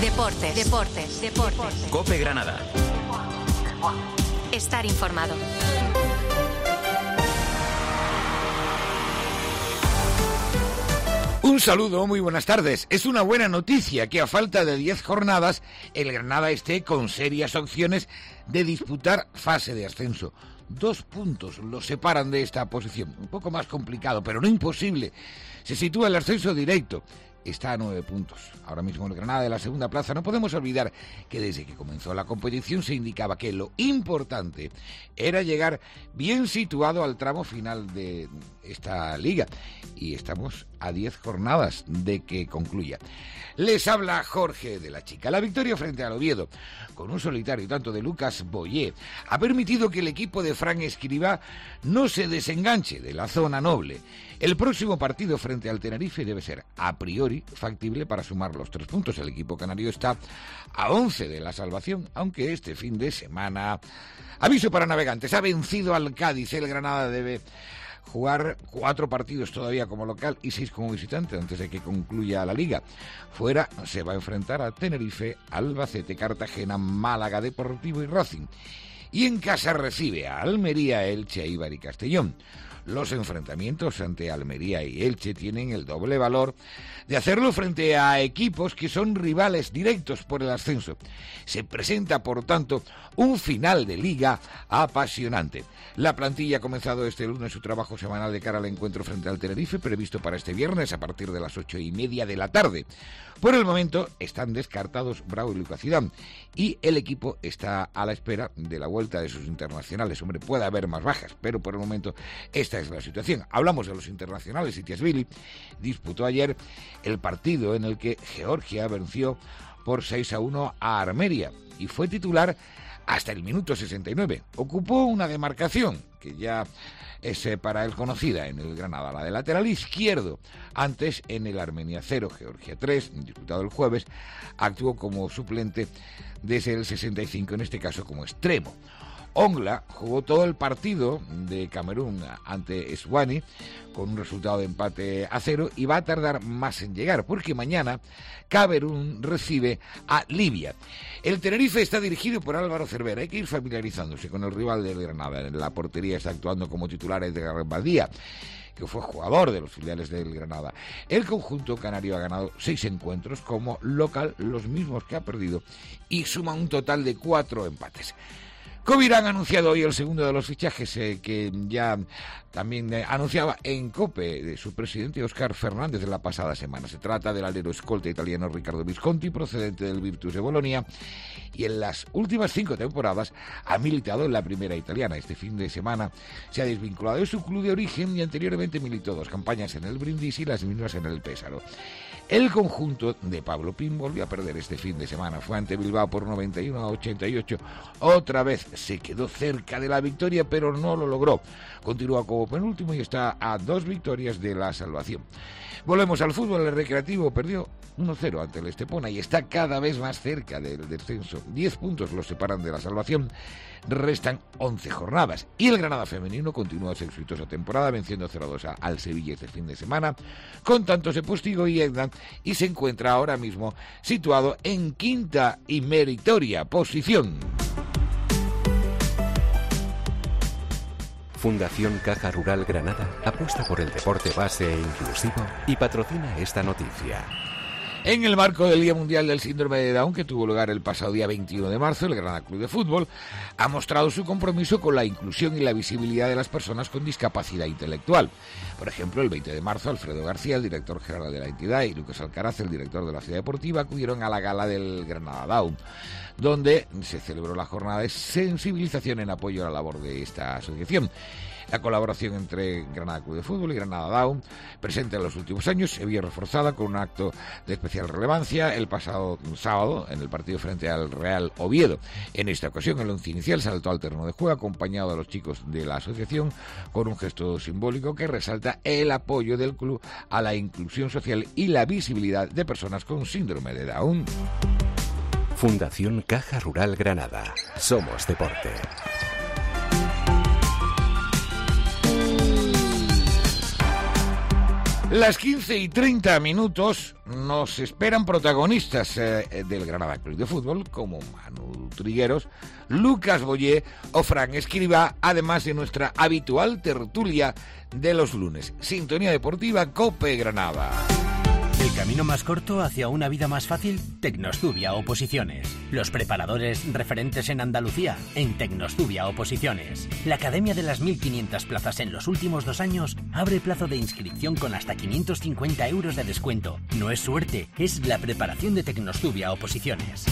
Deportes. COPE Granada. Estar informado. Un saludo, muy buenas tardes. Es una buena noticia que a falta de 10 jornadas el Granada esté con serias opciones de disputar fase de ascenso. 2 puntos lo separan de esta posición. Un poco más complicado, pero no imposible. Se sitúa el ascenso directo. Está a 9 puntos. Ahora mismo el Granada de la segunda plaza. No podemos olvidar que desde que comenzó la competición se indicaba que lo importante era llegar bien situado al tramo final de esta liga. Y estamos a 10 jornadas de que concluya. Les habla Jorge de la Chica. La victoria frente al Oviedo, con un solitario tanto de Lucas Boyé, ha permitido que el equipo de Fran Escribá no se desenganche de la zona noble. El próximo partido frente al Tenerife debe ser, a priori, factible para sumar los 3 puntos. El equipo canario está a 11 de la salvación, aunque este fin de semana, aviso para navegantes, ha vencido al Cádiz. El Granada debe jugar 4 partidos todavía como local y 6 como visitante antes de que concluya la liga. Fuera se va a enfrentar a Tenerife, Albacete, Cartagena, Málaga, Deportivo y Racing. Y en casa recibe a Almería, Elche, Eibar y Castellón. Los enfrentamientos ante Almería y Elche tienen el doble valor de hacerlo frente a equipos que son rivales directos por el ascenso. Se presenta, por tanto, un final de liga apasionante. La plantilla ha comenzado este lunes su trabajo semanal de cara al encuentro frente al Tenerife, previsto para este viernes a partir de las 8:30 de la tarde. Por el momento están descartados Bravo y Lucas Zidane y el equipo está a la espera de la vuelta de sus internacionales. Hombre, puede haber más bajas, pero por el momento esta es la situación. Hablamos de los internacionales. Itiasvili disputó ayer el partido en el que Georgia venció por 6-1 a Armenia y fue titular hasta el minuto 69. Ocupó una demarcación que ya es para él conocida en el Granada, la de lateral izquierdo. Antes, en el Armenia 0, Georgia 3, disputado el jueves, actuó como suplente desde el 65, en este caso como extremo. Ongla jugó todo el partido de Camerún ante Eswani con un resultado de empate a 0 y va a tardar más en llegar porque mañana Camerún recibe a Libia. El Tenerife está dirigido por Álvaro Cervera. Hay que ir familiarizándose con el rival del Granada. En la portería está actuando como titular Edgar Badía, que fue jugador de los filiales del Granada. El conjunto canario ha ganado 6 encuentros como local, los mismos que ha perdido, y suma un total de 4 empates. Covirán ha anunciado hoy el segundo de los fichajes que ya también anunciaba en COPE de su presidente Óscar Fernández de la pasada semana. Se trata del alero escolta italiano Riccardo Visconti, procedente del Virtus de Bolonia, y en las últimas 5 temporadas ha militado en la primera italiana. Este fin de semana se ha desvinculado de su club de origen y anteriormente militó 2 campañas en el Brindisi y las mismas en el Pesaro. El conjunto de Pablo Pin volvió a perder este fin de semana. Fue ante Bilbao por 91-88. Otra vez se quedó cerca de la victoria, pero no lo logró. Continúa como penúltimo y está a 2 victorias de la salvación. Volvemos al fútbol. El Recreativo perdió 1-0 ante el Estepona y está cada vez más cerca del descenso. 10 puntos los separan de la salvación. Restan 11 jornadas. Y el Granada femenino continúa su exitosa temporada venciendo 0-2 al Sevilla este fin de semana con tantos de Postigo y Edna, y se encuentra ahora mismo situado en 5ª y meritoria posición. Fundación Caja Rural Granada apuesta por el deporte base e inclusivo y patrocina esta noticia. En el marco del Día Mundial del Síndrome de Down, que tuvo lugar el pasado día 21 de marzo, el Granada Club de Fútbol ha mostrado su compromiso con la inclusión y la visibilidad de las personas con discapacidad intelectual. Por ejemplo, el 20 de marzo, Alfredo García, el director general de la entidad, y Lucas Alcaraz, el director de la Ciudad Deportiva, acudieron a la gala del Granada Down, donde se celebró la jornada de sensibilización en apoyo a la labor de esta asociación. La colaboración entre Granada Club de Fútbol y Granada Down, presente en los últimos años, se vio reforzada con un acto de especial relevancia el pasado sábado en el partido frente al Real Oviedo. En esta ocasión, el once inicial saltó al terreno de juego acompañado de los chicos de la asociación con un gesto simbólico que resalta el apoyo del club a la inclusión social y la visibilidad de personas con síndrome de Down. Fundación Caja Rural Granada. Somos deporte. Las 15:30 nos esperan protagonistas del Granada Club de Fútbol, como Manu Trigueros, Lucas Boyé o Fran Escribá, además de nuestra habitual tertulia de los lunes. Sintonía deportiva COPE Granada. El camino más corto hacia una vida más fácil, Tecnostubia Oposiciones. Los preparadores referentes en Andalucía, en Tecnostubia Oposiciones. La Academia de las 1.500 plazas en los últimos 2 años abre plazo de inscripción con hasta 550 euros de descuento. No es suerte, es la preparación de Tecnostubia Oposiciones.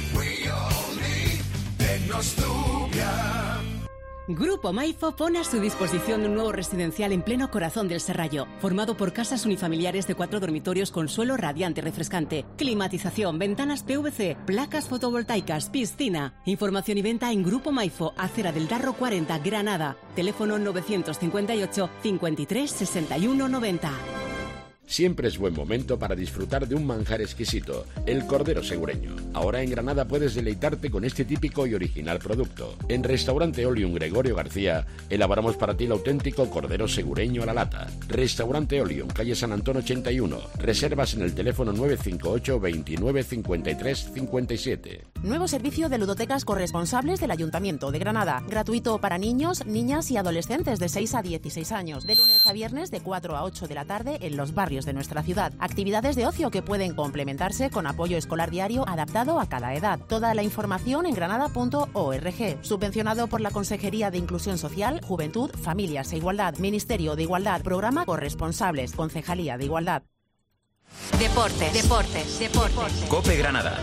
Grupo Maifo pone a su disposición un nuevo residencial en pleno corazón del Serrallo, formado por casas unifamiliares de 4 dormitorios con suelo radiante y refrescante, climatización, ventanas PVC, placas fotovoltaicas, piscina. Información y venta en Grupo Maifo, Acera del Darro 40, Granada. Teléfono 958 53 61 90. Siempre es buen momento para disfrutar de un manjar exquisito, el cordero segureño. Ahora en Granada puedes deleitarte con este típico y original producto. En Restaurante Olium Gregorio García elaboramos para ti el auténtico cordero segureño a la lata. Restaurante Olium, calle San Antón 81. Reservas en el teléfono 958 29 53 57. Nuevo servicio de ludotecas corresponsables del Ayuntamiento de Granada. Gratuito para niños, niñas y adolescentes de 6 a 16 años. De lunes a viernes de 4 a 8 de la tarde en los barrios de nuestra ciudad. Actividades de ocio que pueden complementarse con apoyo escolar diario adaptado a cada edad. Toda la información en granada.org. Subvencionado por la Consejería de Inclusión Social, Juventud, Familias e Igualdad. Ministerio de Igualdad. Programa Corresponsables. Concejalía de Igualdad. Deportes. COPE Granada.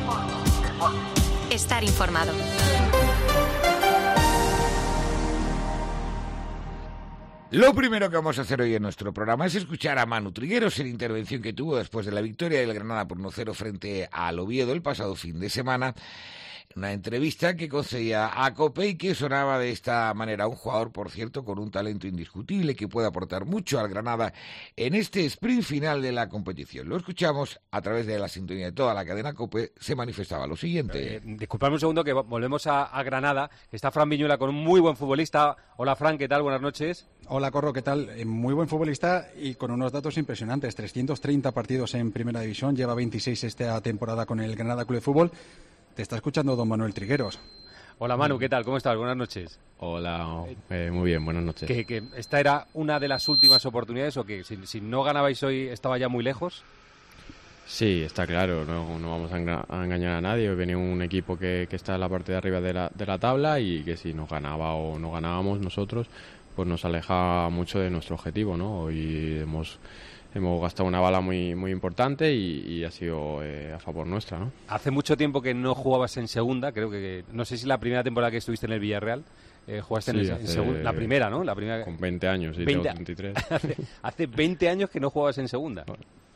Estar informado. Lo primero que vamos a hacer hoy en nuestro programa es escuchar a Manu Trigueros en la intervención que tuvo después de la victoria del Granada por 1-0 frente al Oviedo el pasado fin de semana. Una entrevista que concedía a COPE y que sonaba de esta manera. Un jugador, por cierto, con un talento indiscutible que puede aportar mucho al Granada en este sprint final de la competición. Lo escuchamos a través de la sintonía de toda la cadena COPE. Se manifestaba lo siguiente. Disculpadme un segundo que volvemos a Granada. Está Fran Viñuela con un muy buen futbolista. Hola Fran, ¿qué tal? Buenas noches. Hola Corro, ¿qué tal? Muy buen futbolista y con unos datos impresionantes. 330 partidos en Primera División, lleva 26 esta temporada con el Granada Club de Fútbol. Te está escuchando don Manuel Trigueros. Hola Manu, ¿qué tal? ¿Cómo estás? Buenas noches. Hola, muy bien, buenas noches. ¿Que esta era una de las últimas oportunidades o que si no ganabais hoy estaba ya muy lejos? Sí, está claro, no vamos a engañar a nadie. Hoy venía un equipo que está en la parte de arriba de la tabla y que si nos ganaba o no ganábamos nosotros, pues nos aleja mucho de nuestro objetivo, ¿no? Hoy hemos gastado una bala muy importante y ha sido a favor nuestra, ¿no? Hace mucho tiempo que no jugabas en segunda, creo que no sé si la primera temporada que estuviste en el Villarreal jugaste en segunda, la primera, ¿no? La primera. Con 20 años, sí, tengo 23. Hace 20 años que no jugabas en segunda.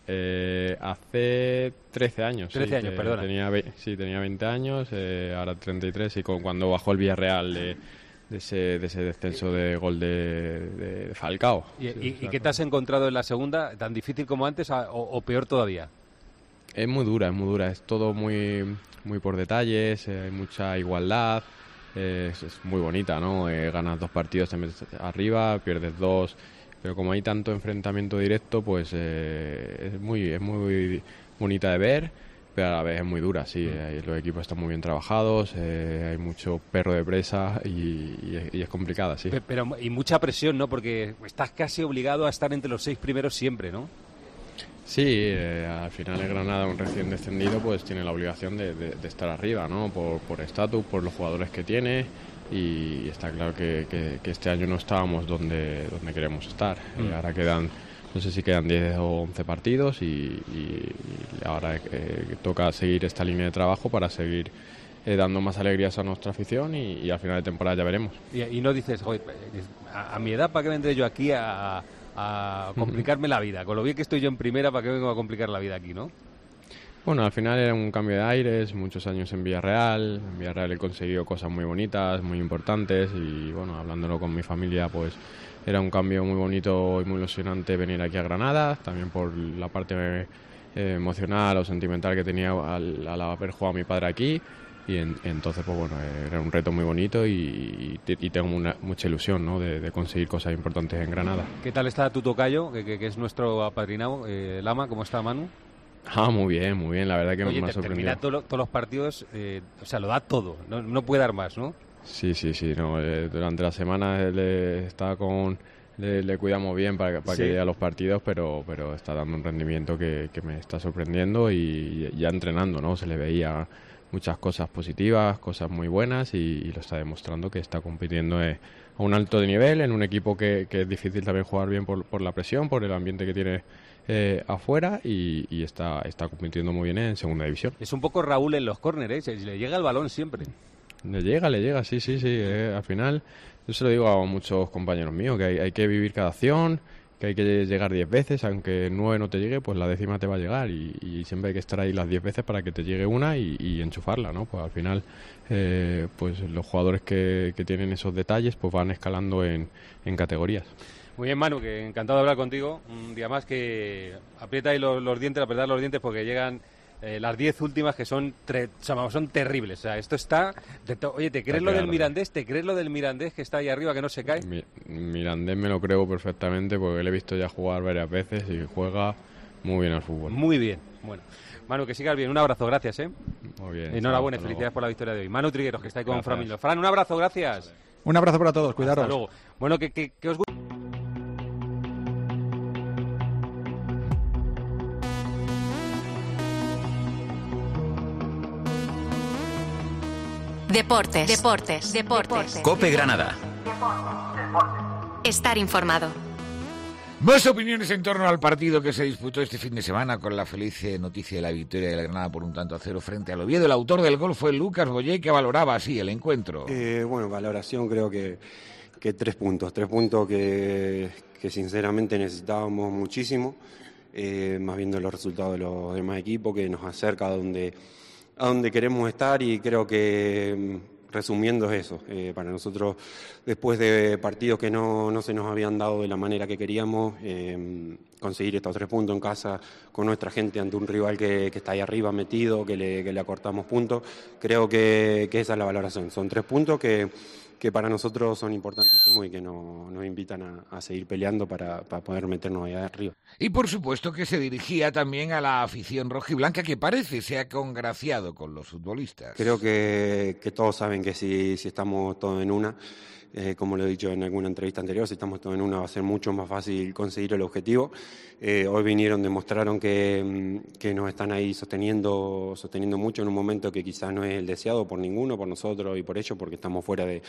Hace 13 años. 13 años, perdona. Tenía 20 años, ahora 33 y cuando bajó el Villarreal de ese descenso de gol de Falcao. ¿Y qué te has encontrado en la segunda? ¿Tan difícil como antes o peor todavía? Es muy dura, es todo muy por detalles, hay mucha igualdad, es muy bonita, ¿no? Ganas 2 partidos, te metes arriba, pierdes 2, pero como hay tanto enfrentamiento directo, pues es muy bonita de ver, pero a la vez es muy dura, sí. Los equipos están muy bien trabajados, hay mucho perro de presa y es complicada, sí. Pero y mucha presión, ¿no? Porque estás casi obligado a estar entre los 6 primeros siempre, ¿no? Sí, al final el Granada, un recién descendido, pues tiene la obligación de estar arriba, ¿no? Por estatus, por los jugadores que tiene y está claro que este año no estábamos donde queremos estar. Ahora quedan... No sé si quedan 10 o 11 partidos y ahora toca seguir esta línea de trabajo para seguir dando más alegrías a nuestra afición y al final de temporada ya veremos. Y no dices, joder, a mi edad, ¿para qué vendré yo aquí a complicarme la vida? Con lo bien que estoy yo en primera, ¿para qué vengo a complicar la vida aquí, no? Bueno, al final era un cambio de aires, muchos años en Villarreal. En Villarreal he conseguido cosas muy bonitas, muy importantes y bueno, hablándolo con mi familia, pues era un cambio muy bonito y muy ilusionante venir aquí a Granada, también por la parte emocional o sentimental que tenía al haber jugado mi padre aquí entonces pues bueno, era un reto muy bonito y tengo mucha ilusión, ¿no? de conseguir cosas importantes en Granada. ¿Qué tal está tu tocayo, que es nuestro apadrinado, Lama? ¿Cómo está Manu? Muy bien, la verdad que me ha sorprendido. Termina todos los partidos, o sea, lo da todo, no puede dar más, ¿no? Sí, no, durante la semana le cuidamos bien para que llegue a los partidos, pero está dando un rendimiento que me está sorprendiendo y ya entrenando, ¿no? Se le veía muchas cosas positivas, cosas muy buenas y lo está demostrando que está compitiendo a un alto nivel en un equipo que es difícil también jugar bien por la presión, por el ambiente que tiene afuera y está compitiendo muy bien en segunda división. Es un poco Raúl en los córneres, le llega el balón siempre. Le llega, sí. Al final, yo se lo digo a muchos compañeros míos, que hay que vivir cada acción, que hay que llegar 10 veces, aunque 9 no te llegue, pues la 10ª te va a llegar y siempre hay que estar ahí las 10 veces para que te llegue una y enchufarla, ¿no? Pues al final, pues los jugadores que tienen esos detalles, pues van escalando en categorías. Muy bien, Manu, que encantado de hablar contigo. Un día más que aprieta ahí los dientes, apretar los dientes porque llegan las 10 últimas que son terribles. O sea, esto está... Oye, ¿te crees lo del Mirandés? ¿Te crees lo del Mirandés que está ahí arriba, que no se cae? Mirandés me lo creo perfectamente porque le he visto ya jugar varias veces y juega muy bien al fútbol. Muy bien. Bueno, Manu, que sigas bien. Un abrazo, gracias, ¿eh? Muy bien. Enhorabuena, felicidades por la victoria de hoy. Manu Trigueros, que está ahí con Fran Millo. Fran, un abrazo, gracias. Un abrazo para todos, cuidaros. Hasta luego. Bueno, que os guste. Deportes. COPE Granada. Estar informado. Más opiniones en torno al partido que se disputó este fin de semana con la feliz noticia de la victoria de la Granada por 1-0 frente al Oviedo. El autor del gol fue Lucas Boyé, que valoraba así el encuentro. Valoración creo que 3 puntos. 3 puntos que sinceramente necesitábamos muchísimo, más viendo los resultados de los demás equipos, que nos acerca a donde queremos estar y creo que... Resumiendo es eso, para nosotros después de partidos que no se nos habían dado de la manera que queríamos, conseguir estos 3 puntos en casa con nuestra gente ante un rival que está ahí arriba metido, que le acortamos puntos, creo que esa es la valoración. Son 3 puntos que para nosotros son importantísimos y que nos invitan a seguir peleando para poder meternos allá arriba. Y por supuesto que se dirigía también a la afición rojiblanca, que parece se ha congraciado con los futbolistas. Creo que todos saben que si estamos todos en una, como lo he dicho en alguna entrevista anterior, si estamos todos en una va a ser mucho más fácil conseguir el objetivo. Hoy demostraron que nos están ahí sosteniendo mucho en un momento que quizás no es el deseado por ninguno, por nosotros y por ellos, porque estamos fuera de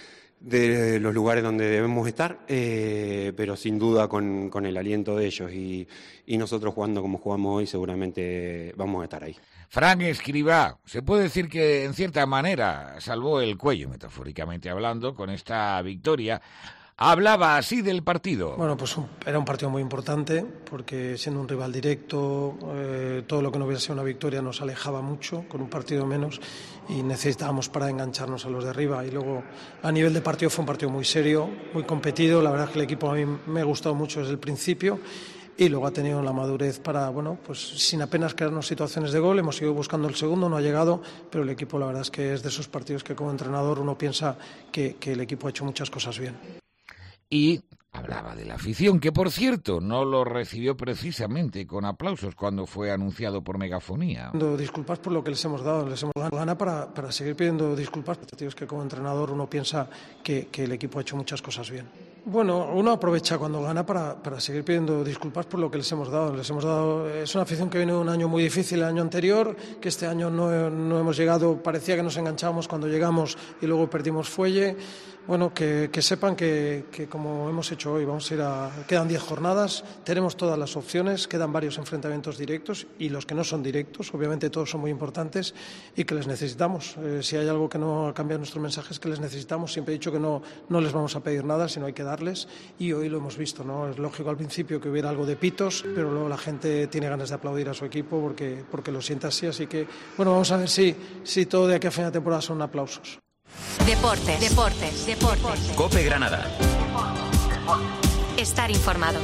los lugares donde debemos estar, pero sin duda con el aliento de ellos y nosotros jugando como jugamos hoy seguramente vamos a estar ahí. Fran Escribá, se puede decir que en cierta manera salvó el cuello, metafóricamente hablando, con esta victoria. Hablaba así del partido. Bueno, pues era un partido muy importante porque siendo un rival directo, todo lo que no hubiera sido una victoria nos alejaba mucho, con un partido menos, y necesitábamos para engancharnos a los de arriba. Y luego a nivel de partido fue un partido muy serio, muy competido. La verdad es que el equipo a mí me ha gustado mucho desde el principio y luego ha tenido la madurez para, pues sin apenas crearnos situaciones de gol. Hemos ido buscando el segundo, no ha llegado, pero el equipo la verdad es que es de esos partidos que como entrenador uno piensa que el equipo ha hecho muchas cosas bien. Y hablaba de la afición, que por cierto no lo recibió precisamente con aplausos cuando fue anunciado por megafonía. Disculpas por lo que les hemos dado gana para seguir pidiendo disculpas. Es que como entrenador uno piensa que el equipo ha hecho muchas cosas bien. Bueno, uno aprovecha cuando gana para seguir pidiendo disculpas por lo que les hemos dado. Es una afición que viene de un año muy difícil, el año anterior, que este año no hemos llegado, parecía que nos enganchábamos cuando llegamos y luego perdimos fuelle. Bueno, que sepan que como hemos hecho hoy, quedan 10 jornadas, tenemos todas las opciones, quedan varios enfrentamientos directos y los que no son directos, obviamente todos son muy importantes y que les necesitamos. Si hay algo que no ha cambiado nuestro mensaje es que les necesitamos. Siempre he dicho que no les vamos a pedir nada, sino hay que darles y hoy lo hemos visto, ¿no? Es lógico al principio que hubiera algo de pitos, pero luego la gente tiene ganas de aplaudir a su equipo porque lo siente así que, bueno, vamos a ver si todo de aquí a final de temporada son aplausos. Deportes. COPE Granada. Estar informado.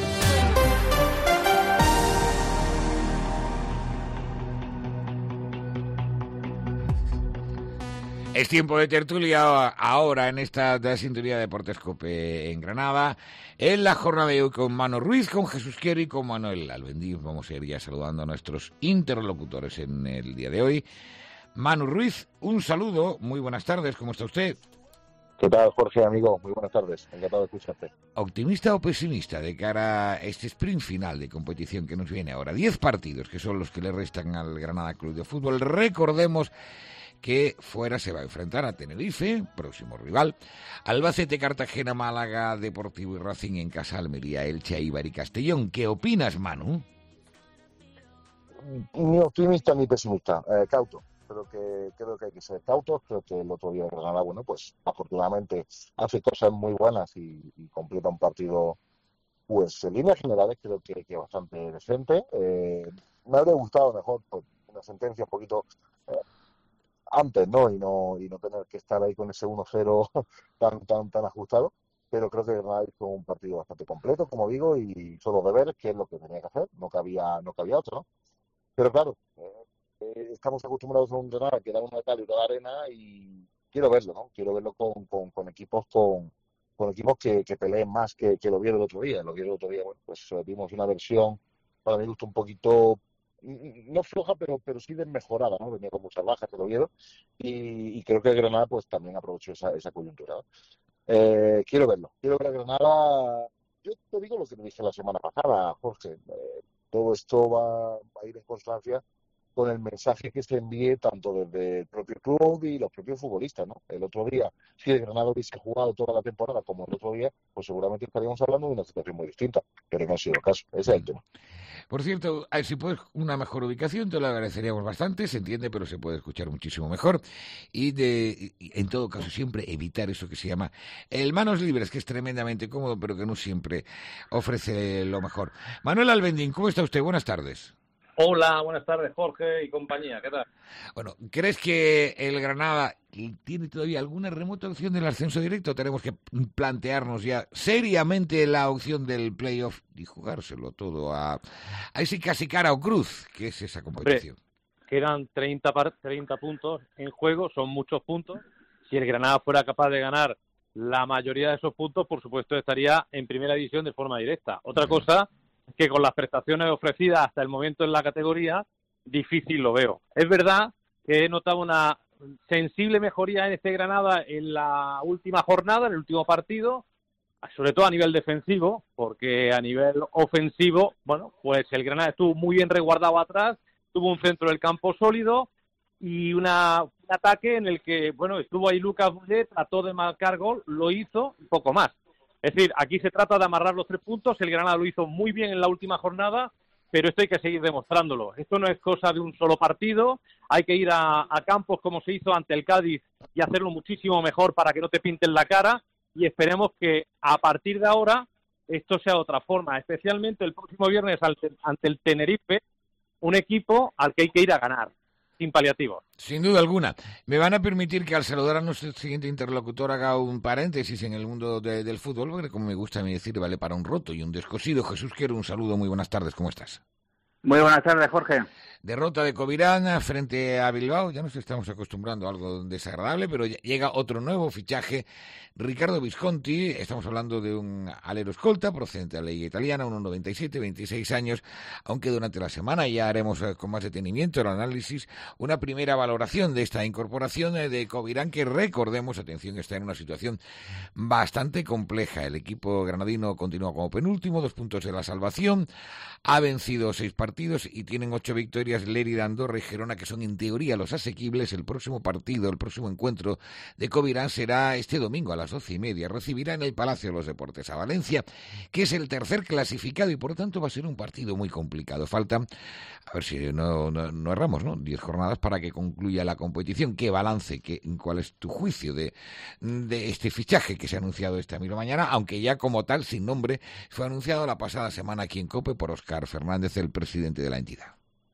Es tiempo de tertulia ahora en esta sintonía de Deportes COPE en Granada. En la jornada de hoy con Manu Ruiz, con Jesús Quiero y con Manuel Albendín. Vamos a ir ya saludando a nuestros interlocutores en el día de hoy. Manu Ruiz, un saludo, muy buenas tardes, ¿cómo está usted? ¿Qué tal, Jorge, amigo? Muy buenas tardes, encantado de escucharte. ¿Optimista o pesimista de cara a este sprint final de competición que nos viene ahora? 10 partidos que son los que le restan al Granada Club de Fútbol. Recordemos que fuera se va a enfrentar a Tenerife, próximo rival, Albacete, Cartagena, Málaga, Deportivo y Racing, en casa Almería, Elche, Eibar y Castellón. ¿Qué opinas, Manu? Ni optimista ni pesimista, cauto. Creo que hay que ser cautos. Creo que el otro día Granada, bueno, pues afortunadamente hace cosas muy buenas y completa un partido, pues en líneas generales creo que bastante decente. Me habría gustado mejor pues, una sentencia un poquito antes, ¿no? Y no tener que estar ahí con ese 1-0 tan ajustado. Pero creo que Granada hizo un partido bastante completo, como digo, y solo deberes, que es lo que tenía que hacer. No cabía otro, ¿no? Pero claro, estamos acostumbrados a un Granada que da una tal y una arena y quiero verlo, ¿no? Quiero verlo con equipos con equipos que peleen más que lo vieron el otro día. Lo vieron el otro día, bueno, pues vimos una versión, para mi gusto, un poquito, no floja, pero sí desmejorada, ¿no? Venía con muchas bajas, lo vieron, y creo que Granada pues también aprovechó esa coyuntura, ¿no? Quiero verlo, quiero ver a Granada. Yo te digo lo que te dije la semana pasada, Jorge, todo esto va a ir en constancia con el mensaje que se envíe tanto desde el propio club y los propios futbolistas, ¿no? El otro día, si el Granada hubiese jugado toda la temporada como el otro día, pues seguramente estaríamos hablando de una situación muy distinta, pero no ha sido el caso, ese es el tema. Por cierto, si puedes una mejor ubicación, te lo agradeceríamos bastante, se entiende, pero se puede escuchar muchísimo mejor. Y en todo caso, siempre evitar eso que se llama el manos libres, que es tremendamente cómodo, pero que no siempre ofrece lo mejor. Manuel Albendín, ¿cómo está usted? Buenas tardes. Hola, buenas tardes, Jorge y compañía, ¿qué tal? Bueno, ¿crees que el Granada tiene todavía alguna remota opción del ascenso directo? Tenemos que plantearnos ya seriamente la opción del playoff y jugárselo todo a ese casi cara o cruz, que es esa competición. Hombre, quedan 30 puntos en juego, son muchos puntos. Si el Granada fuera capaz de ganar la mayoría de esos puntos, por supuesto estaría en primera división de forma directa. Otra cosa que con las prestaciones ofrecidas hasta el momento en la categoría, difícil lo veo. Es verdad que he notado una sensible mejoría en este Granada en la última jornada, en el último partido, sobre todo a nivel defensivo, porque a nivel ofensivo, bueno, pues el Granada estuvo muy bien resguardado atrás, tuvo un centro del campo sólido y un ataque en el que, bueno, estuvo ahí Lucas Boullet, trató de marcar gol, lo hizo, un poco más. Es decir, aquí se trata de amarrar los 3 puntos, el Granada lo hizo muy bien en la última jornada, pero esto hay que seguir demostrándolo. Esto no es cosa de un solo partido, hay que ir a campos como se hizo ante el Cádiz y hacerlo muchísimo mejor para que no te pinten la cara, y esperemos que a partir de ahora esto sea de otra forma, especialmente el próximo viernes ante el Tenerife, un equipo al que hay que ir a ganar, sin paliativos. Sin duda alguna. Me van a permitir que al saludar a nuestro siguiente interlocutor haga un paréntesis en el mundo del fútbol, porque como me gusta a mí decir, vale para un roto y un descosido. Jesús Quiero, un saludo, muy buenas tardes, ¿cómo estás? Muy buenas tardes, Jorge. Derrota de Covirán frente a Bilbao, ya nos estamos acostumbrando a algo desagradable, pero llega otro nuevo fichaje, Ricardo Visconti. Estamos hablando de un alero escolta procedente de la Liga Italiana, 1,97, 26 años, aunque durante la semana ya haremos con más detenimiento el análisis, una primera valoración de esta incorporación de Covirán, que recordemos, atención, está en una situación bastante compleja. El equipo granadino continúa como penúltimo, 2 puntos de la salvación, ha vencido 6 partidos y tienen 8 victorias Lérida, Andorra y Gerona, que son en teoría los asequibles. El próximo partido, el próximo encuentro de Covirán será este domingo a las 12:30. Recibirá en el Palacio de los Deportes a Valencia, que es el tercer clasificado y por lo tanto va a ser un partido muy complicado. Faltan, a ver si no erramos, ¿no? 10 jornadas para que concluya la competición. ¿Qué balance, cuál es tu juicio de este fichaje que se ha anunciado esta misma mañana, aunque ya como tal, sin nombre, fue anunciado la pasada semana aquí en COPE por Óscar Fernández, el presidente de la entidad?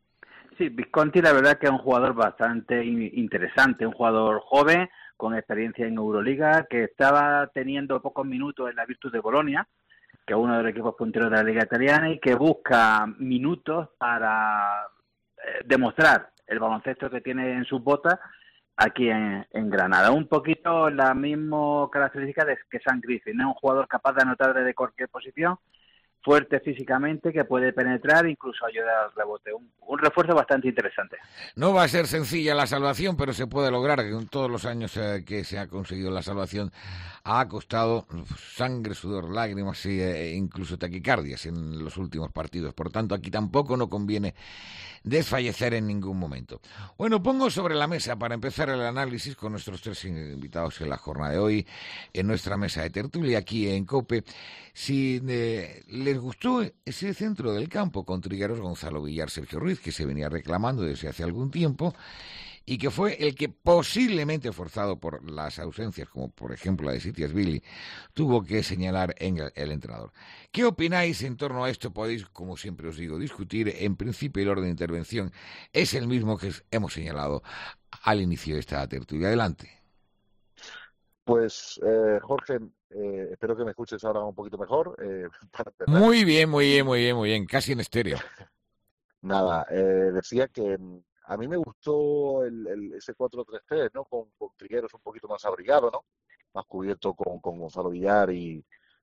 Sí, Visconti la verdad que es un jugador bastante interesante, un jugador joven, con experiencia en Euroliga, que estaba teniendo pocos minutos en la Virtus de Bolonia, que es uno de los equipos punteros de la Liga Italiana, y que busca minutos para demostrar el baloncesto que tiene en sus botas aquí en Granada. Un poquito la misma característica que Sam Griffin, ¿no? Un jugador capaz de anotar desde cualquier posición, fuerte físicamente, que puede penetrar, incluso ayudar al rebote. Un refuerzo bastante interesante. No va a ser sencilla la salvación, pero se puede lograr. En todos los años que se ha conseguido la salvación ha costado sangre, sudor, lágrimas e incluso taquicardias en los últimos partidos. Por tanto, aquí tampoco no conviene desfallecer en ningún momento. Bueno, pongo sobre la mesa para empezar el análisis con nuestros 3 invitados en la jornada de hoy, en nuestra mesa de tertulia aquí en COPE, si les gustó ese centro del campo con Trigueros, Gonzalo Villar, Sergio Ruiz, que se venía reclamando desde hace algún tiempo, y que fue el que posiblemente, forzado por las ausencias, como por ejemplo la de Sitias Billy, tuvo que señalar en el entrenador. ¿Qué opináis en torno a esto? Podéis, como siempre os digo, discutir. En principio el orden de intervención es el mismo que hemos señalado al inicio de esta tertulia. Adelante. Pues, Jorge, espero que me escuches ahora un poquito mejor. Muy bien, casi en estéreo. Nada, decía que a mí me gustó ese 4-3-3, ¿no? Con Trigueros un poquito más abrigado, ¿no? Más cubierto con Gonzalo Villar y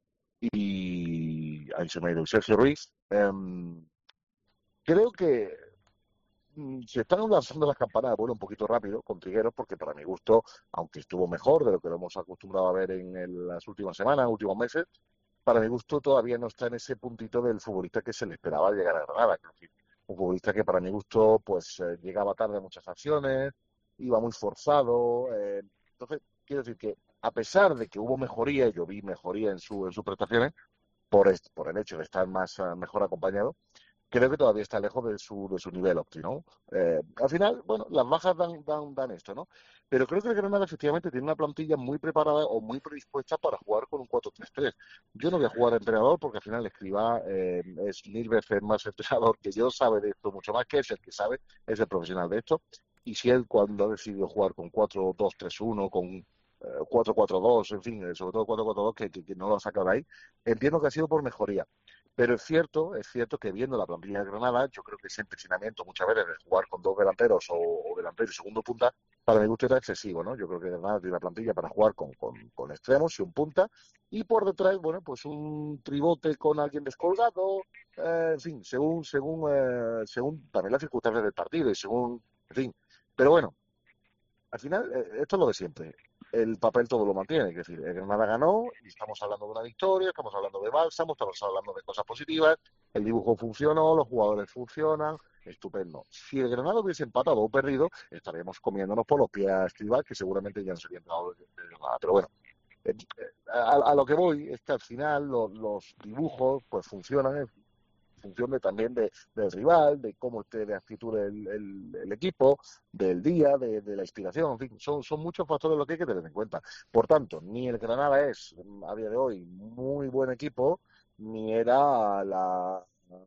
Sergio Ruiz. Creo que se están lanzando las campanas, bueno, un poquito rápido con Trigueros, porque para mi gusto, aunque estuvo mejor de lo que lo hemos acostumbrado a ver en las últimas semanas, últimos meses, para mi gusto todavía no está en ese puntito del futbolista que se le esperaba llegar a Granada. Es decir, un futbolista que para mi gusto pues llegaba tarde a muchas acciones, iba muy forzado. Entonces, quiero decir que a pesar de que hubo mejoría, yo vi mejoría en sus prestaciones, por el hecho de estar mejor acompañado, creo que todavía está lejos de su nivel óptimo. Al final, bueno, las bajas dan esto, ¿no? Pero creo que el Granada efectivamente tiene una plantilla muy preparada o muy predispuesta para jugar con un 4-3-3. Yo no voy a jugar a entrenador porque al final Escribá es 1000 veces más entrenador que yo, sabe de esto mucho más que es el que sabe, es el profesional de esto. Y si él cuando ha decidido jugar con 4-2-3-1, con 4-4-2, en fin, sobre todo 4-4-2, que no lo ha sacado de ahí, entiendo que ha sido por mejoría. Pero es cierto que viendo la plantilla de Granada, yo creo que ese empecinamiento muchas veces de jugar con 2 delanteros o delantero y segundo punta, para mi gusto era excesivo, ¿no? Yo creo que Granada tiene una plantilla para jugar con extremos y un punta, y por detrás, bueno, pues un tribote con alguien descolgado, en fin, según también las circunstancias del partido y según, en fin. Pero bueno, al final, esto es lo de siempre. El papel todo lo mantiene, es decir, el Granada ganó y estamos hablando de una victoria, estamos hablando de bálsamo, estamos hablando de cosas positivas, el dibujo funcionó, los jugadores funcionan, estupendo. Si el Granada hubiese empatado o perdido, estaríamos comiéndonos por los pies a Escribá, que seguramente ya no se habían dado de Granada. Pero bueno, a lo que voy es que al final los dibujos pues funcionan en función también del rival, de cómo esté de actitud el equipo, del día, de la inspiración, en fin, son muchos factores los que hay que tener en cuenta. Por tanto, ni el Granada es, a día de hoy, muy buen equipo, ni era la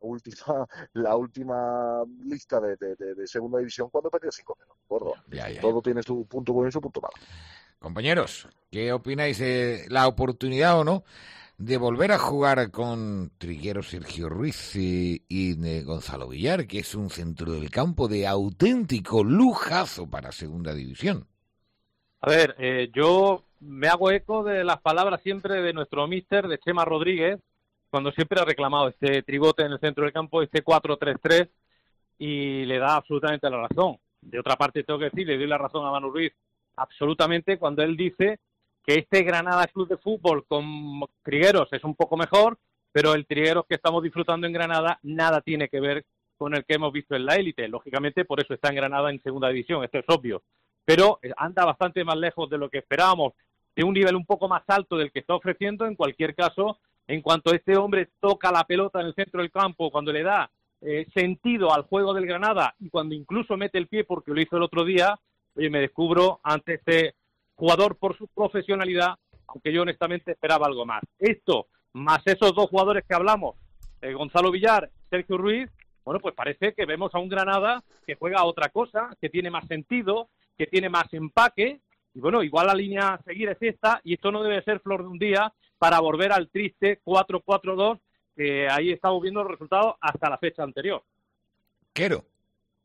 última lista de segunda división cuando perdió 5-0. Córdoba. Todo tiene su punto bueno y su punto malo. Compañeros, ¿qué opináis de la oportunidad o no de volver a jugar con Trigueros, Sergio Ruiz y Gonzalo Villar, que es un centro del campo de auténtico lujazo para segunda división? A ver, yo me hago eco de las palabras siempre de nuestro míster, de Chema Rodríguez, cuando siempre ha reclamado este tribote en el centro del campo, este 4-3-3, y le da absolutamente la razón. De otra parte, tengo que decir, le doy la razón a Manu Ruiz absolutamente cuando él dice que este Granada Club de Fútbol con Trigueros es un poco mejor, pero el Trigueros que estamos disfrutando en Granada nada tiene que ver con el que hemos visto en la élite. Lógicamente, por eso está en Granada en segunda división, esto es obvio. Pero anda bastante más lejos de lo que esperábamos, de un nivel un poco más alto del que está ofreciendo. En cualquier caso, en cuanto este hombre toca la pelota en el centro del campo, cuando le da sentido al juego del Granada y cuando incluso mete el pie, porque lo hizo el otro día, oye, me descubro ante este jugador por su profesionalidad, aunque yo honestamente esperaba algo más. Esto, más esos 2 jugadores que hablamos, Gonzalo Villar, Sergio Ruiz, bueno, pues parece que vemos a un Granada que juega a otra cosa, que tiene más sentido, que tiene más empaque, y bueno, igual la línea a seguir es esta, y esto no debe ser flor de un día para volver al triste 4-4-2, que ahí estamos viendo los resultados hasta la fecha anterior. Quero.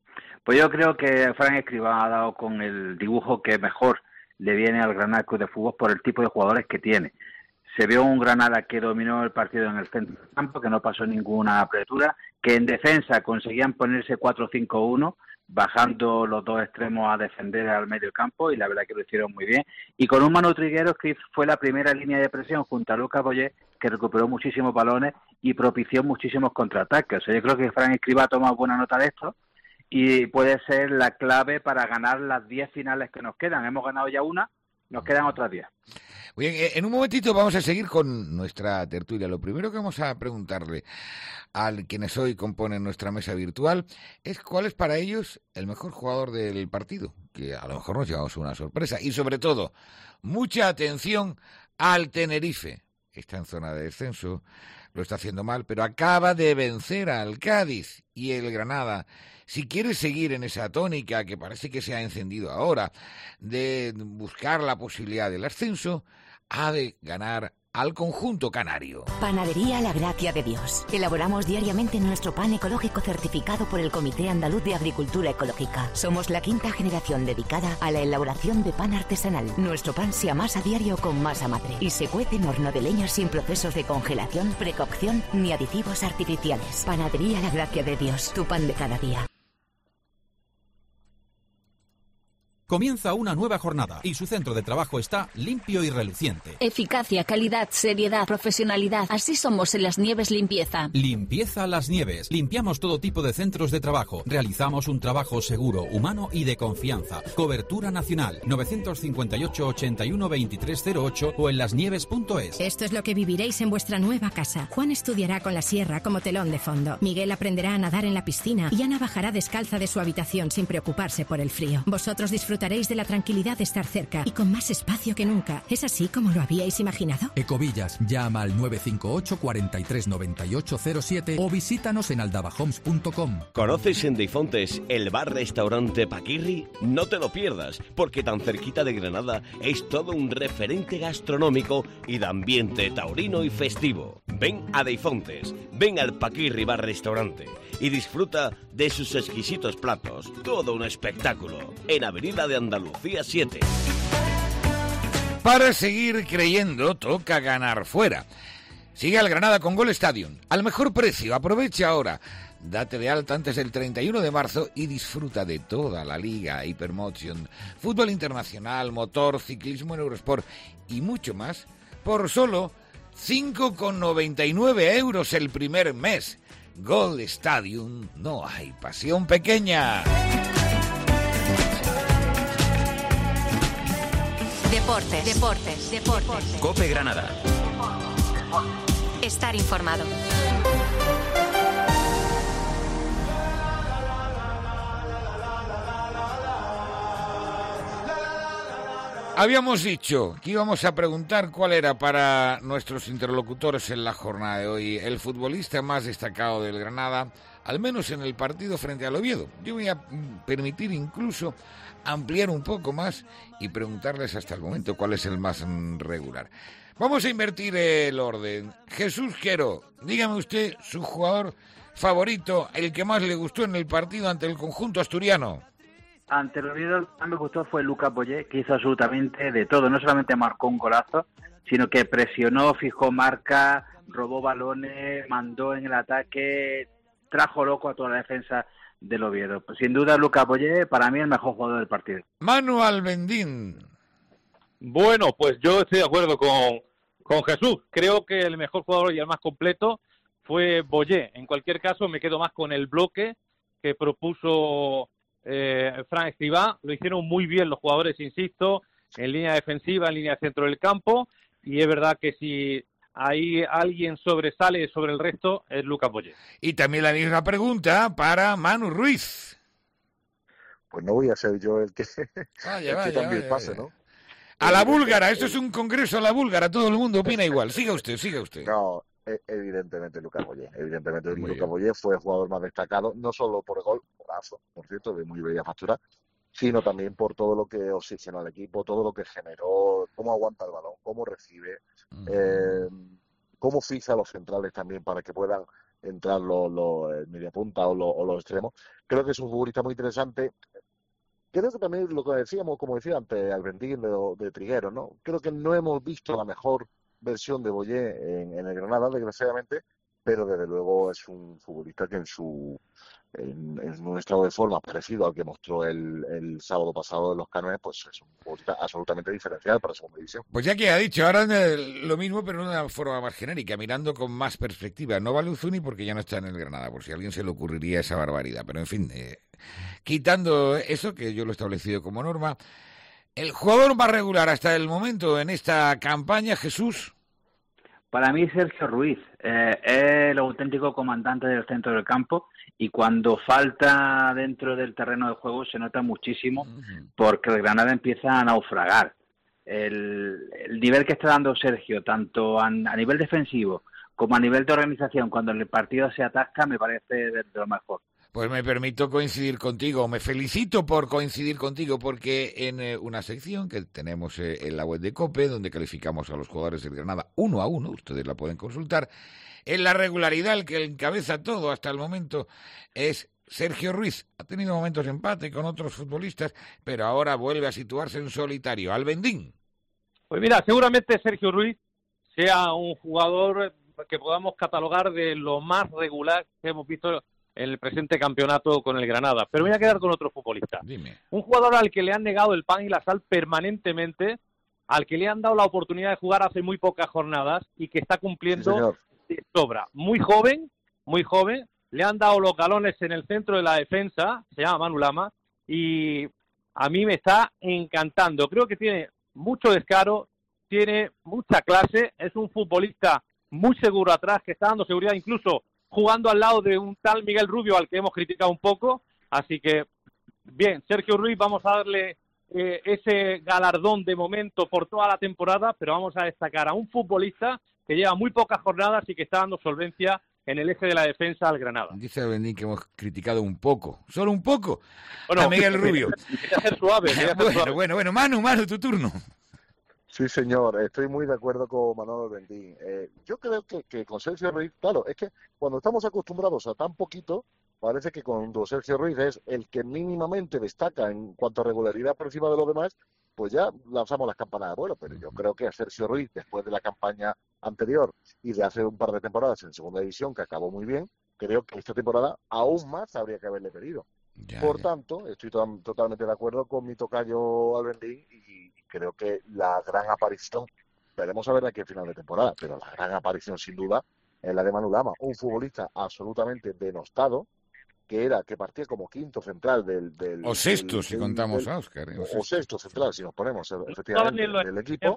Pues yo creo que Fran Escribá ha dado con el dibujo que mejor le viene al Granada Club de Fútbol por el tipo de jugadores que tiene. Se vio un Granada que dominó el partido en el centro del campo, que no pasó ninguna apretura, que en defensa conseguían ponerse 4-5-1, bajando los dos extremos a defender al medio campo, y la verdad que lo hicieron muy bien. Y con un Manu Trigueros que fue la primera línea de presión junto a Lucas Boyé, que recuperó muchísimos balones y propició muchísimos contraataques. O sea, yo creo que Fran Escribá ha tomado buena nota de esto y puede ser la clave para ganar las 10 finales que nos quedan. Hemos ganado ya una, nos quedan otras 10. Bien, en un momentito vamos a seguir con nuestra tertulia. Lo primero que vamos a preguntarle a quienes hoy componen nuestra mesa virtual es cuál es para ellos el mejor jugador del partido, que a lo mejor nos llevamos una sorpresa. Y sobre todo, mucha atención al Tenerife. Está en zona de descenso, lo está haciendo mal, pero acaba de vencer al Cádiz y el Granada. Si quiere seguir en esa tónica que parece que se ha encendido ahora de buscar la posibilidad del ascenso, ha de ganar al conjunto canario. Panadería La Gracia de Dios. Elaboramos diariamente nuestro pan ecológico certificado por el Comité Andaluz de Agricultura Ecológica. Somos la 5ª generación dedicada a la elaboración de pan artesanal. Nuestro pan se amasa a diario con masa madre y se cuece en horno de leña sin procesos de congelación, precocción ni aditivos artificiales. Panadería La Gracia de Dios. Tu pan de cada día. Comienza una nueva jornada y su centro de trabajo está limpio y reluciente. Eficacia, calidad, seriedad, profesionalidad. Así somos en Las Nieves Limpieza. Limpieza Las Nieves. Limpiamos todo tipo de centros de trabajo. Realizamos un trabajo seguro, humano y de confianza. Cobertura nacional. 958 81 2308 o en lasnieves.es. Esto es lo que viviréis en vuestra nueva casa. Juan estudiará con la sierra como telón de fondo. Miguel aprenderá a nadar en la piscina y Ana bajará descalza de su habitación sin preocuparse por el frío. Vosotros disfrutaréis de la tranquilidad de estar cerca y con más espacio que nunca. ¿Es así como lo habíais imaginado? Ecovillas, llama al 958 43 98 07 o visítanos en aldabahomes.com. ¿Conoces en Deifontes el bar-restaurante Paquirri? No te lo pierdas, porque tan cerquita de Granada es todo un referente gastronómico y de ambiente taurino y festivo. Ven a Deifontes, ven al Paquirri bar-restaurante y disfruta de sus exquisitos platos. Todo un espectáculo. En Avenida de Andalucía 7. Para seguir creyendo, toca ganar fuera. Sigue al Granada con Gol Stadium. Al mejor precio, aprovecha ahora. Date de alta antes del 31 de marzo y disfruta de toda la Liga, Hypermotion, fútbol internacional, motor, ciclismo en Eurosport y mucho más por solo 5,99 € el primer mes. Gol Stadium, no hay pasión pequeña. Deportes. COPE Granada. Estar informado. Habíamos dicho que íbamos a preguntar cuál era para nuestros interlocutores en la jornada de hoy el futbolista más destacado del Granada, al menos en el partido frente al Oviedo. Yo voy a permitir incluso ampliar un poco más y preguntarles hasta el momento cuál es el más regular. Vamos a invertir el orden. Jesús Quero, dígame usted su jugador favorito, el que más le gustó en el partido ante el conjunto asturiano. Ante el Oviedo, el que más me gustó fue Lucas Boyé, que hizo absolutamente de todo. No solamente marcó un golazo, sino que presionó, fijó marca, robó balones, mandó en el ataque, trajo loco a toda la defensa del Oviedo. Pues sin duda, Lucas Boyé, para mí, el mejor jugador del partido. Manu Albendín. Bueno, pues yo estoy de acuerdo con Jesús. Creo que el mejor jugador y el más completo fue Boyé. En cualquier caso, me quedo más con el bloque que propuso Fran Escribá. Lo hicieron muy bien los jugadores, insisto, en línea defensiva, en línea de centro del campo, y es verdad que si ahí alguien sobresale sobre el resto es Lucas Boyé. Y también la misma pregunta para Manu Ruiz. Pues no voy a ser yo el que, también pase, ¿no? A la búlgara, esto es un congreso a la búlgara, todo el mundo opina igual. Siga usted. No, evidentemente Lucas Boyé. Lucas Boyé fue el jugador más destacado, no solo por el gol, golazo, por cierto, de muy bella factura, sino también por todo lo que oxigenó al equipo, todo lo que generó, cómo aguanta el balón, cómo recibe, cómo fija a los centrales también para que puedan entrar el mediapunta o los extremos. Creo que es un futbolista muy interesante. Creo que también lo que decíamos, como decía antes, Albendín de Trigueros, ¿no? Creo que no hemos visto la mejor versión de Boyé en el Granada, desgraciadamente, pero desde luego es un futbolista que en un estado de forma parecido al que mostró el sábado pasado en los Canoes, pues es un futbolista absolutamente diferencial para segunda división. Pues ya que ha dicho, ahora lo mismo, pero de una forma más genérica, mirando con más perspectiva. No vale Uzuni porque ya no está en el Granada, por si a alguien se le ocurriría esa barbaridad, pero en fin, quitando eso, que yo lo he establecido como norma, el jugador más regular hasta el momento en esta campaña, Jesús. Para mí Sergio Ruiz es el auténtico comandante del centro del campo y cuando falta dentro del terreno de juego se nota muchísimo porque el Granada empieza a naufragar. El nivel que está dando Sergio, tanto a nivel defensivo como a nivel de organización, cuando el partido se atasca, me parece de lo mejor. Pues me permito coincidir contigo, me felicito por coincidir contigo, porque en una sección que tenemos en la web de COPE, donde calificamos a los jugadores del Granada 1 a 1, ustedes la pueden consultar, en la regularidad el que encabeza todo hasta el momento es Sergio Ruiz. Ha tenido momentos de empate con otros futbolistas, pero ahora vuelve a situarse en solitario. Albendín. Pues mira, seguramente Sergio Ruiz sea un jugador que podamos catalogar de lo más regular que hemos visto en el presente campeonato con el Granada. Pero me voy a quedar con otro futbolista. Dime. Un jugador al que le han negado el pan y la sal permanentemente, al que le han dado la oportunidad de jugar hace muy pocas jornadas y que está cumpliendo de sobra. Muy joven, le han dado los galones en el centro de la defensa, se llama Manu Lama, y a mí me está encantando. Creo que tiene mucho descaro, tiene mucha clase, es un futbolista muy seguro atrás, que está dando seguridad incluso jugando al lado de un tal Miguel Rubio al que hemos criticado un poco, así que bien, Sergio Ruiz, vamos a darle ese galardón de momento por toda la temporada, pero vamos a destacar a un futbolista que lleva muy pocas jornadas y que está dando solvencia en el eje de la defensa al Granada. Dice Albendín que hemos criticado un poco, solo un poco, bueno, a Miguel Rubio. Quería ser suave. Bueno, Manu, tu turno. Sí, señor, estoy muy de acuerdo con Manolo Albendín. Yo creo que con Sergio Ruiz, claro, es que cuando estamos acostumbrados a tan poquito, parece que cuando Sergio Ruiz es el que mínimamente destaca en cuanto a regularidad por encima de los demás, pues ya lanzamos las campanadas. Bueno, pero yo creo que a Sergio Ruiz, después de la campaña anterior y de hace un par de temporadas en segunda división, que acabó muy bien, creo que esta temporada aún más habría que haberle pedido. Por tanto, estoy totalmente de acuerdo con mi tocayo Albendín y creo que la gran aparición, veremos a ver aquí al final de temporada, pero la gran aparición sin duda es la de Manu Lama, un futbolista absolutamente denostado, que partía como quinto central del o sexto, si contamos a Óscar. O sexto central, si nos ponemos efectivamente del equipo.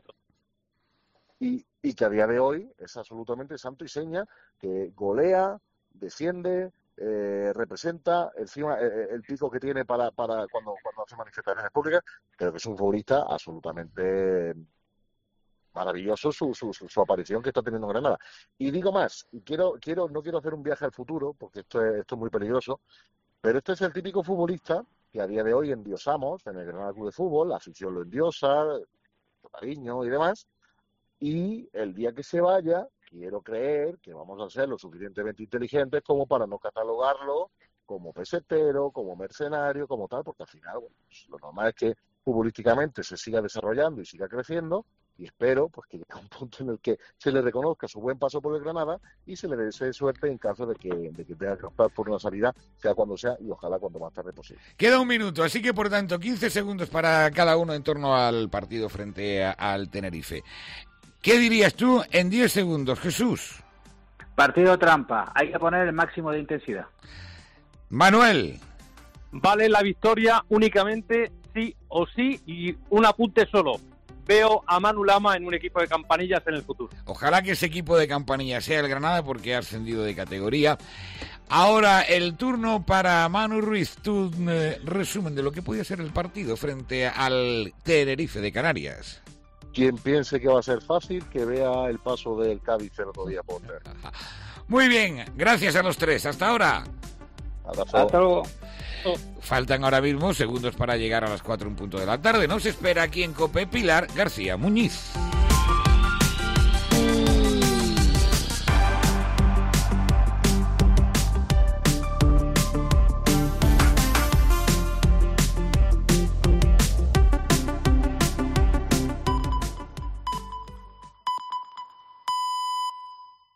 Y que a día de hoy es absolutamente santo y seña, que golea, defiende, representa encima el pico que tiene para cuando hace manifestaciones públicas. Creo que es un futbolista absolutamente maravilloso su aparición que está teniendo en Granada. Y digo más, no quiero hacer un viaje al futuro porque esto es muy peligroso, pero este es el típico futbolista que a día de hoy endiosamos en el Granada Club de Fútbol, la afición lo endiosa, cariño y demás, y el día que se vaya quiero creer que vamos a ser lo suficientemente inteligentes como para no catalogarlo como pesetero, como mercenario, como tal, porque al final, bueno, pues lo normal es que futbolísticamente se siga desarrollando y siga creciendo, y espero pues que llegue a un punto en el que se le reconozca su buen paso por el Granada y se le desee suerte en caso de que tenga que optar por una salida, sea cuando sea y ojalá cuando más tarde posible. Queda un minuto, así que por tanto 15 segundos para cada uno en torno al partido frente al Tenerife. ¿Qué dirías tú en 10 segundos, Jesús? Partido trampa, hay que poner el máximo de intensidad. Manuel. Vale la victoria únicamente sí o sí, y un apunte solo. Veo a Manu Lama en un equipo de Campanillas en el futuro. Ojalá que ese equipo de Campanillas sea el Granada porque ha ascendido de categoría. Ahora el turno para Manu Ruiz. Tu resumen de lo que podía ser el partido frente al Tenerife de Canarias. Quien piense que va a ser fácil, que vea el paso del Cádiz el otro día por ver. Muy bien, gracias a los tres. Hasta ahora. Hasta luego. Faltan ahora mismo segundos para llegar a las 4 en punto de la tarde. Nos espera aquí en COPE Pilar García Muñiz.